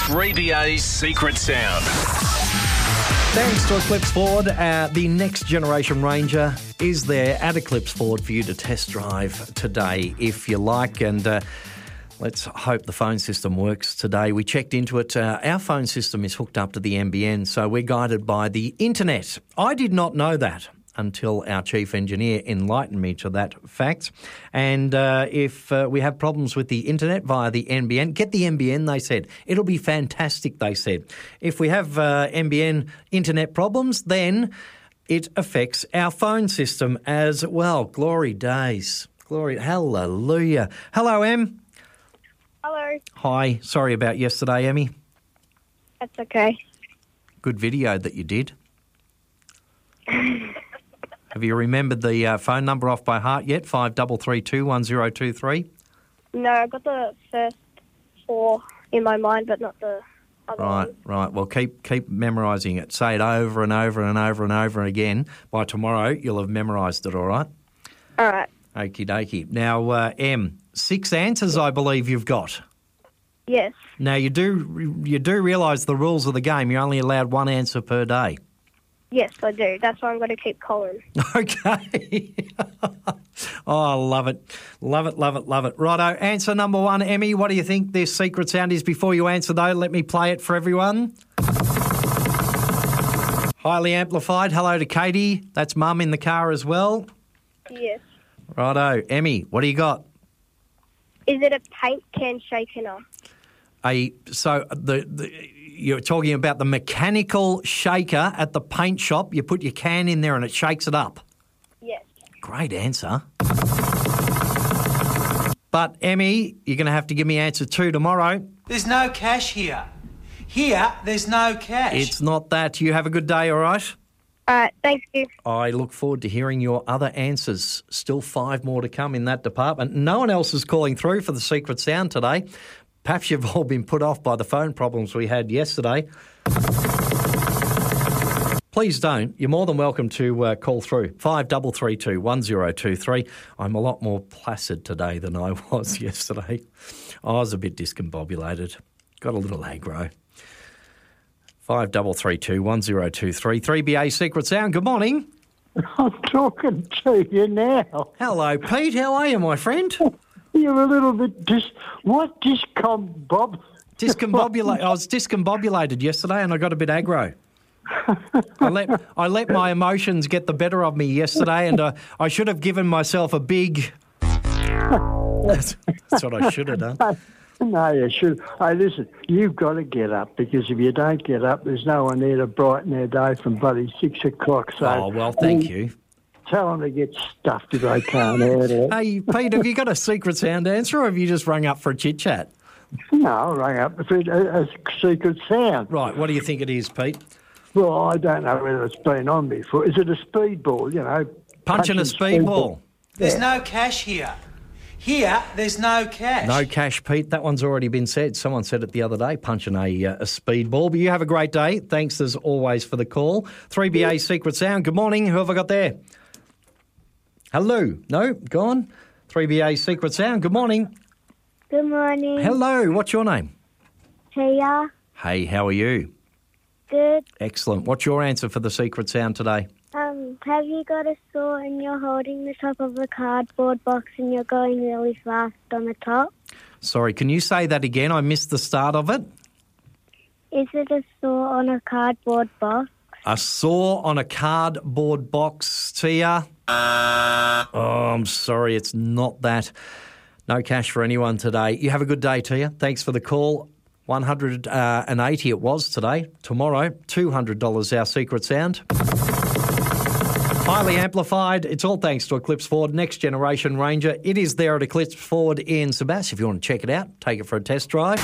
3BA's Secret Sound. Thanks to Eclipse Ford, the next generation Ranger is there at Eclipse Ford for you to test drive today if you like. And let's hope the phone system works today. We checked into it. Our phone system is hooked up to the NBN, so we're guided by the internet. I did not know that until our chief engineer enlightened me to that fact. And if we have problems with the internet via the NBN, get the NBN, they said. It'll be fantastic, they said. If we have NBN internet problems, then it affects our phone system as well. Glory days. Glory, hallelujah. Hello, Em. Hello. Hi. Sorry about yesterday, Emmy. That's okay. Good video that you did. Have you remembered the phone number off by heart yet? 53321023? No, I got the first four in my mind, but not the other one. Right. Well, keep memorising it. Say it over and over and over and over again. By tomorrow, you'll have memorised it, all right? All right. Okie dokie. Now, Em, 6 answers I believe you've got. Yes. Now, you do realise the rules of the game. You're only allowed one answer per day. Yes, I do. That's why I'm going to keep calling. Okay. Oh, I love it. Love it, love it, love it. Righto, answer number one, Emmy. What do you think this secret sound is? Before you answer, though, let me play it for everyone. Highly amplified. Hello to Katie. That's Mum in the car as well. Yes. Righto. Emmy, what do you got? Is it a paint can shakener? You're talking about the mechanical shaker at the paint shop. You put your can in there and it shakes it up. Yes. Great answer. But, Emmy, you're going to have to give me answer 2 tomorrow. There's no cash here. Here, there's no cash. It's not that. You have a good day, all right? All right, thank you. I look forward to hearing your other answers. Still 5 more to come in that department. No one else is calling through for the secret sound today. Perhaps you've all been put off by the phone problems we had yesterday. Please don't. You're more than welcome to call through. 5332 1023. I'm a lot more placid today than I was yesterday. I was a bit discombobulated. Got a little aggro. 5332 1023. 3BA Secret Sound. Good morning. I'm talking to you now. Hello, Pete. How are you, my friend? You're a little bit discombobulated. I was discombobulated yesterday and I got a bit aggro. I let my emotions get the better of me yesterday and I should have given myself a big... That's what I should have done. No, you should. Hey, listen, you've got to get up because if you don't get up, there's no one there to brighten their day from bloody 6 o'clock. So, oh, well, thank you. Tell them to get stuffed if they can't hear it. Hey, Pete, have you got a secret sound answer or have you just rung up for a chit-chat? No, I rang up for a secret sound. Right, what do you think it is, Pete? Well, I don't know whether it's been on before. Is it a speedball, Punching a speedball. There's no cash here. Here, there's no cash. No cash, Pete. That one's already been said. Someone said it the other day, punching a speedball. But you have a great day. Thanks, as always, for the call. 3BA Secret Sound. Good morning. Who have I got there? Hello. No? Gone? 3BA Secret Sound. Good morning. Good morning. Hello. What's your name? Hiya. Hey, how are you? Good. Excellent. What's your answer for the secret sound today? Have you got a saw and you're holding the top of a cardboard box and you're going really fast on the top? Sorry, can you say that again? I missed the start of it. Is it a saw on a cardboard box? A saw on a cardboard box, Tia? Oh, I'm sorry, it's not that. No cash for anyone today. You have a good day, Tia. Thanks for the call. 180 it was today. Tomorrow, $200 our secret sound. Highly amplified. It's all thanks to Eclipse Ford, next generation Ranger. It is there at Eclipse Ford in Sebastian. If you want to check it out, take it for a test drive.